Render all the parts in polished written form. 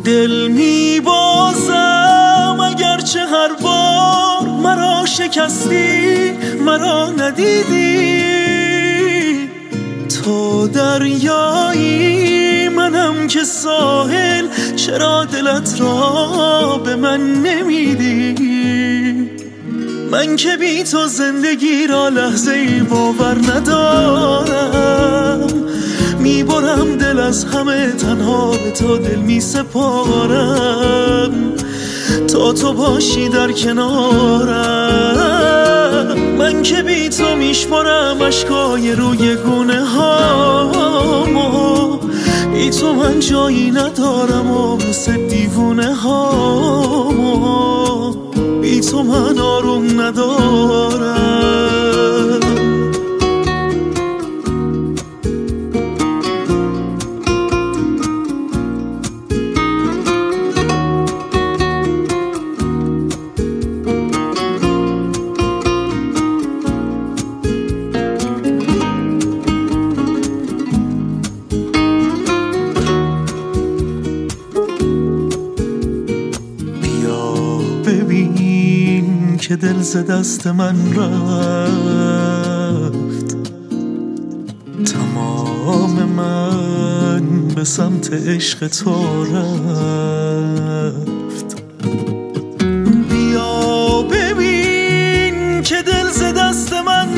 دل میبازم اگرچه هر بار مرا شکستی، مرا ندیدی. تو دریایی منم که ساحل، چرا دلت را به من نمیدی؟ من که بی تو زندگی را لحظه ای باور ندارم. میبرم دل از همه، تنها به تو دل میسپارم تا تو باشی در کنارم. من که بی تو میشمارم اشکای روی گونه هامو، بی تو من جایی ندارم و مثل دیوونه هامو، بی تو من آروم ندارم. ببین که دل ز دست من رفت، تمام من به سمت عشق تو رفت. بیا ببین که دل ز دست من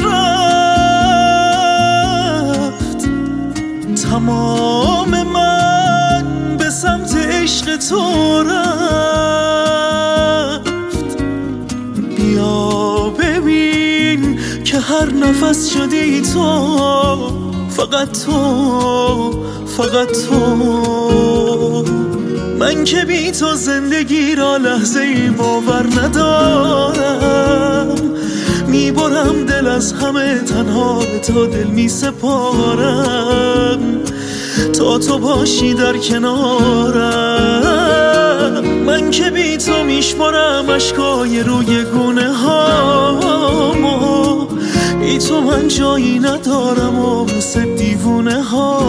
رفت، تمام من به سمت عشق تو رفت. بیا ببین که هر نفس شدی تو، فقط تو، فقط تو. من که بی تو زندگی را لحظه ای باور ندارم. میبرم دل از همه، تنها به تو دل میسپارم تا تو باشی در کنارم. من که بی تو میشمارم اشکای روی گونه هامو، بی تو من جایی ندارم و مثل دیوونه ها